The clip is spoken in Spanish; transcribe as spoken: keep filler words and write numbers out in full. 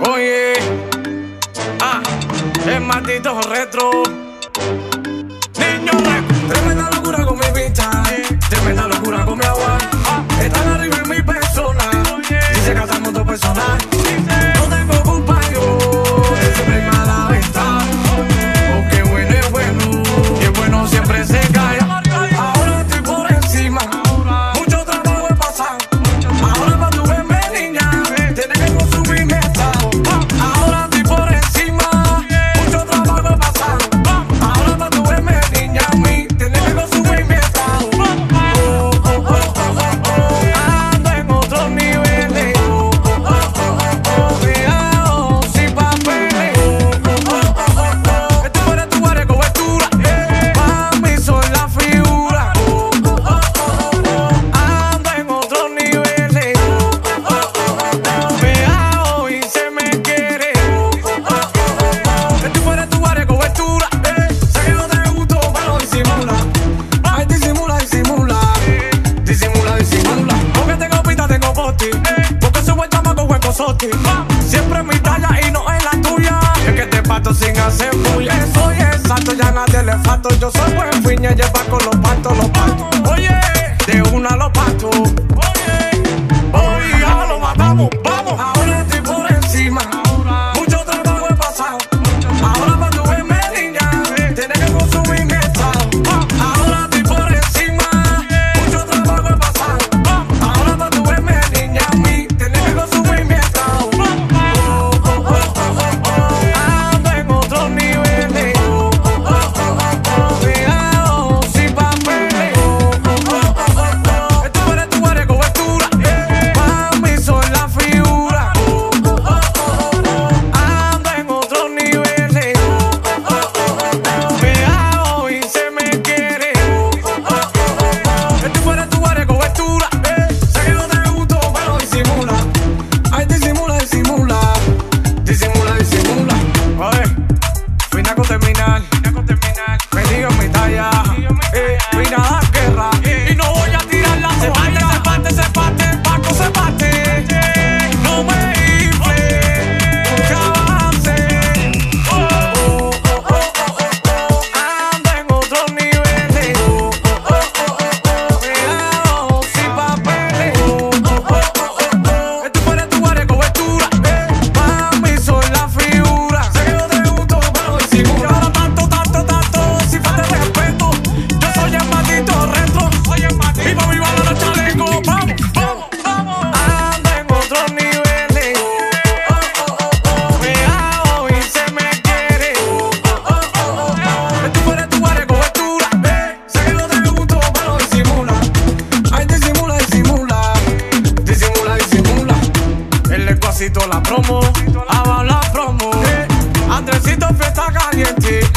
Oye, ah, el maldito retro. Niño retro. Tremenda locura con mi vista, tremenda locura con mi agua. Están arriba en mi persona, dice que hacemos dos personas. No tengo culpa yo, él siempre me ha dado esta. Porque bueno es bueno, y es bueno siempre se cae. Ahora estoy por encima, mucho trabajo he pasado. Ahora para tu verme niña, tienes que consumir mi estado. Ahora estoy por encima, mucho trabajo he pasado. Ahora para tu verme niña, a mí tienes que consumir mi estado. Oh, oh, oh, oh, oh, oh. Ando en otros niveles. Oh, oh, oh, oh, oh. Cuidado, sin papeles. Oh, oh, oh, oh, oh. Esto fuera tu área de cobertura. Pa' mí son la figura. Oh, oh, oh, oh, oh. Ando en otros niveles. Oh, oh, oh, oh. Cuidado y se me quiere. Oh, oh, oh, oh. Esto fuera tu área de cobertura. Sé que no te gustó, pero disimula. Ay, disimula, disimula. Disimula, disimula. Porque tengo pita, tengo boti. Porque soy buen chamaco, buen cosote. Siempre en mi talla y no en la tuya. Es que te pato sin hacer bulla. Soy exacto, ya nadie le falto. Yo soy buen piña, lleva con los patos, los patos. Oye, de una los patos. Oye, oye, ya lo matamos, vamos. Ahora estoy por encima. Mucho trabajo he pasado. Ahora para tu verme niña, tienes que consumir mi estado. Ahora estoy por encima, mucho trabajo he pasado. Ahora para tu verme niña, a mí tienes que consumir mi estado. Oh, oh, oh, oh, oh, oh. Ando en otros niveles. Oh, oh, oh, oh, oh. Cuidado, sin papeles. Oh, oh, oh, oh, oh. Esto fuera tu área de cobertura. Pa' mí son la figura. Oh, oh, oh, oh, oh. Ando en otros niveles. Oh, oh, oh, oh. Cuidado y se me quiere. Oh, oh, oh, oh. Esto fuera tu área de cobertura. Sé que no te gustó, pero disimula. Ay, disimula, disimula. Disimula, disimula. Oye, vine con terminar. Me digo en mi talla. Eh, vine a dar guerra. Y no voy a tirar la toalla. Se parte, se parte, se parte, Paco se parte. No me infle, nunca avance. Oh, oh, oh, oh, oh, oh. Ando en otros niveles. Oh, oh, oh, oh, oh. Cuidado, sin papeles. Oh, oh, oh, oh, oh. Esto fuera tu área de cobertura. Pa' mí son la figura. Sé que no te gustó, pero disimula. Y ahora tanto, tanto, tanto, sin falta de respeto. Yo soy el maldito retro. Y pa' mi bala los chalecos. Vamos, vamos, vamos. Ando en otros niveles. Oh, oh, oh, oh. Cuidado y se me quiere. Oh, oh, oh, oh, oh. Esto fuera tu área de cobertura. Sé que no te gustó, pero disimula. Ay, disimula, disimula. Disimula, disimula. El lenguacito la promo. Abajo la promo. Andresito fiesta caliente.